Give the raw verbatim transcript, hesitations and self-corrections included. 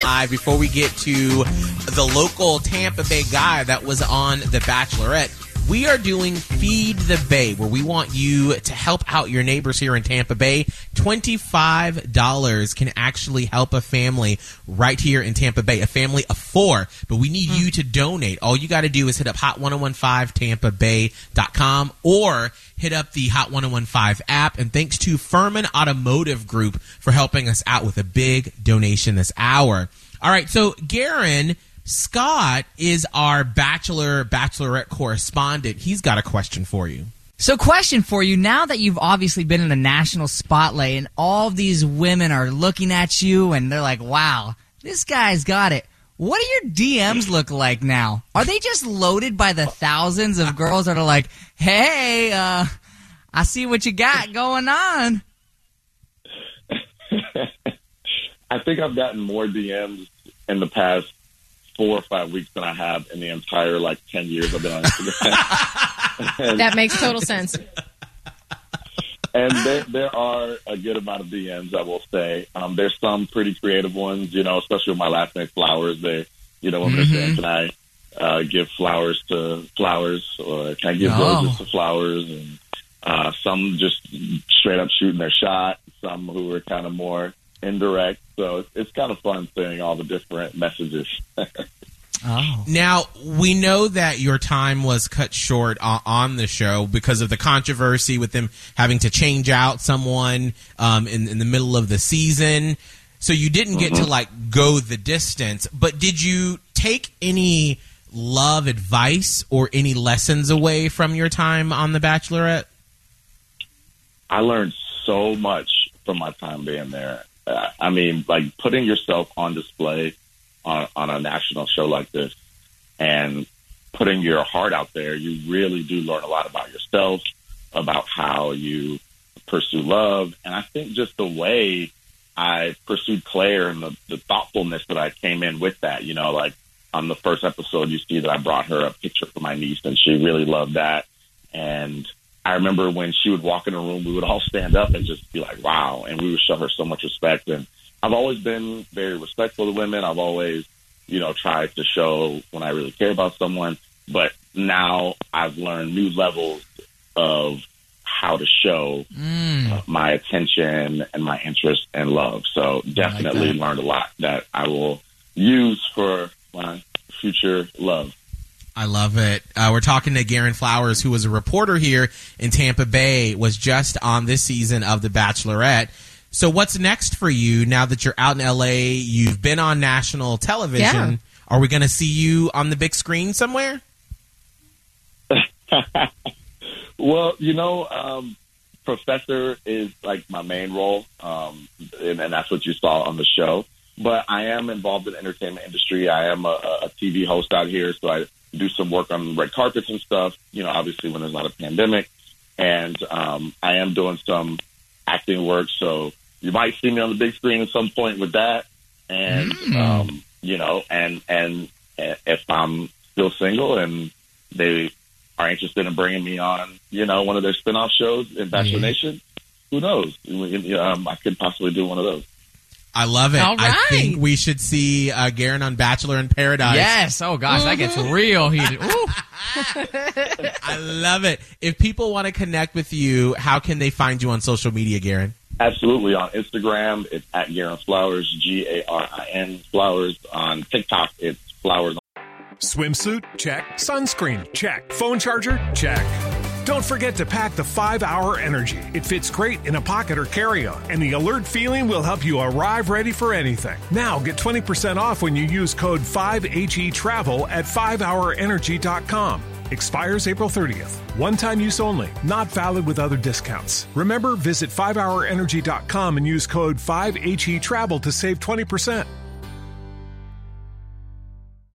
live before we get to the local Tampa Bay guy that was on The Bachelorette. We are doing Feed the Bay, where we want you to help out your neighbors here in Tampa Bay. twenty-five dollars can actually help a family right here in Tampa Bay, a family of four. But we need mm. you to donate. All you got to do is hit up hot ten fifteen tampa bay dot com or hit up the Hot ten fifteen app. And thanks to Furman Automotive Group for helping us out with a big donation this hour. All right, so Garen, Scott is our Bachelor, Bachelorette correspondent. He's got a question for you. So question for you, now that you've obviously been in the national spotlight and all of these women are looking at you and they're like, wow, this guy's got it. What do your D Ms look like now? Are they just loaded by the thousands of girls that are like, hey, uh, I see what you got going on? I think I've gotten more D Ms in the past four or five weeks than I have in the entire, like, ten years I've been on Instagram. and, that makes total sense. And there, there are a good amount of D Ms, I will say. Um, there's some pretty creative ones, you know, especially with my last name, Flowers. They, you know, when Mm-hmm. they're saying, can I uh, give flowers to flowers, or can I give Oh. roses to flowers? And uh, some just straight up shooting their shot, some who are kind of more indirect. So it's, it's kind of fun seeing all the different messages. Oh. Now, we know that your time was cut short on, on the show because of the controversy with them having to change out someone um, in, in the middle of the season. So you didn't get mm-hmm. to, like, go the distance. But did you take any love advice or any lessons away from your time on The Bachelorette? I learned so much from my time being there. Uh, I mean, like, putting yourself on display on, on a national show like this and putting your heart out there, you really do learn a lot about yourself, about how you pursue love. And I think just the way I pursued Claire and the, the thoughtfulness that I came in with that, you know, like on the first episode, you see that I brought her a picture for my niece and she really loved that. And I remember when she would walk in a room, we would all stand up and just be like, wow. And we would show her so much respect. And I've always been very respectful to women. I've always, you know, tried to show when I really care about someone. But now I've learned new levels of how to show mm. uh, my attention and my interest and love. So definitely like learned a lot that I will use for my future love. I love it. Uh, we're talking to Garen Flowers, who was a reporter here in Tampa Bay, was just on this season of The Bachelorette. So what's next for you now that you're out in L A? You've been on national television. Yeah. Are we going to see you on the big screen somewhere? Well, you know, um, Professor is like my main role, um, and, and that's what you saw on the show. But I am involved in the entertainment industry. I am a, a T V host out here, so I do some work on red carpets and stuff, you know, obviously when there's not a pandemic. And um, I am doing some acting work, so you might see me on the big screen at some point with that. And, mm. um, you know, and, and if I'm still single and they are interested in bringing me on, you know, one of their spinoff shows in Bachelor yeah. Nation, who knows? Um, I could possibly do one of those. I love it. All right. I think we should see uh, Garen on Bachelor in Paradise. Yes. Oh, gosh, mm-hmm. that gets real heated. I love it. If people want to connect with you, how can they find you on social media, Garen? Absolutely. On Instagram, it's at Garen Flowers, G A R I N Flowers. On TikTok, it's Flowers. Swimsuit? Check. Sunscreen? Check. Phone charger? Check. Don't forget to pack the five hour Energy. It fits great in a pocket or carry-on, and the alert feeling will help you arrive ready for anything. Now get twenty percent off when you use code five H E Travel at five hour energy dot com. Expires April thirtieth. One-time use only. Not valid with other discounts. Remember, visit five hour energy dot com and use code five H E Travel to save twenty percent.